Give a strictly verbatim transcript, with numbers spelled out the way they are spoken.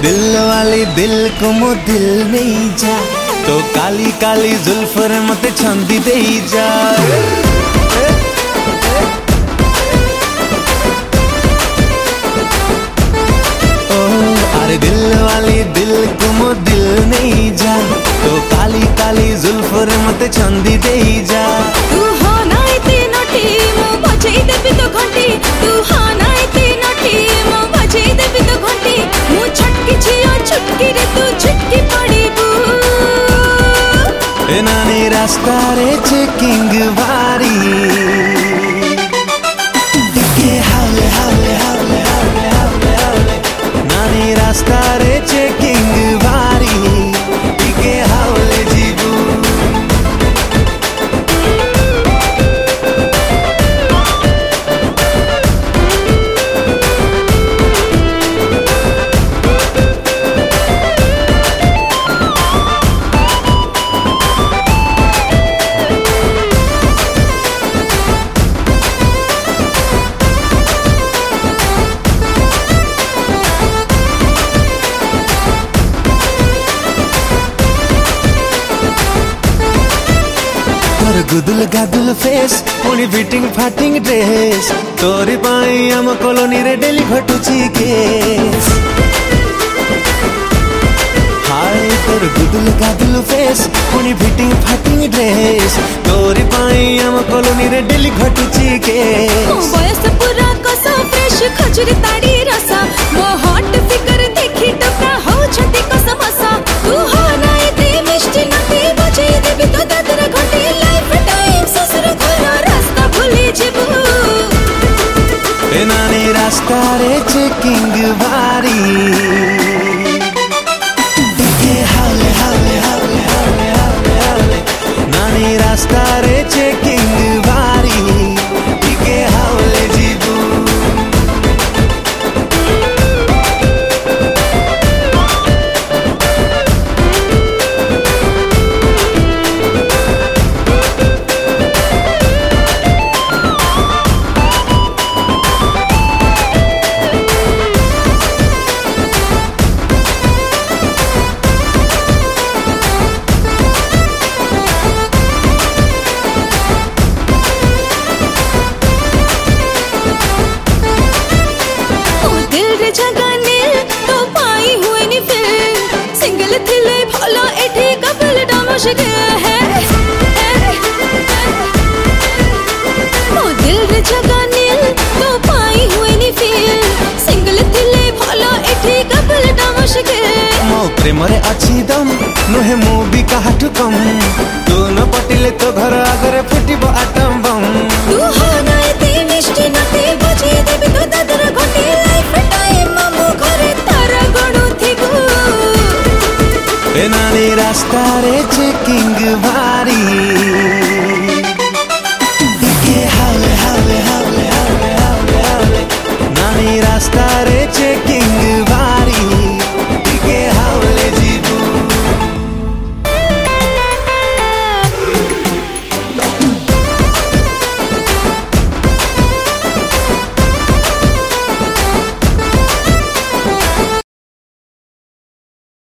दिल वाली दिल को मो दिल नहीं जा तो काली काली जुल्फर मत छंदी दे जा। ओ अरे दिल वाली दिल को मो दिल नहीं जा तो काली काली जुल्फर मत छंदी दे जा। तू हो ना इतनी नोटी मो बजे देबी तो घंटी, तू हो ना इतनी नोटी मो बजे देबी तो घंटी। मु छटकी छियो छुटकी रे तू छुटकी पड़ीबू। ए नानी रास्ता रे चेकिंग वारी के हावले हावले हावले हावले हावले हावले नानी रास्ता रे चेकिंग वारी के हावले जीबू। गुदुल गादुल फेस पुणी फिटिंग फाटिंग ड्रेस तोरी पाई आम कॉलोनी रे डेली घटुची केस। हाय तोर गुदुल गादुल फेस पुणी फिटिंग फाटिंग ड्रेस तोरी पाई आम कॉलोनी रे डेली घटुची केस। मो बयस पूरा कसा फ्रेश खजूरी ताड़ी रसा मो हॉट फिगर देखी टका हो छती कसम हसा। तू हो ना इतनी मिष्टी नटी बजे देबी तो दादर घंटी। लाइफ टाइम ससुर घर रास्ता भूली जीबू। ए नानी रास्ता रे चेकिंग वारी के हावले हावले हावले हावले हावले हावले नानी रास्ता रे चेकिंग वारी के हावले जीबू। प्रेमरे अच्छी दम नुहे मु भी काहाठू कम तू न पटिले तो घर आगरे फुटिबो आटम बम। तू हो ना इतनी मिष्टी नटी बजे देबी तो दादर घंटी। लाइफ टाइम मु घरे तारा गणु थिबू। ए नानी रास्ता रे चेकिंग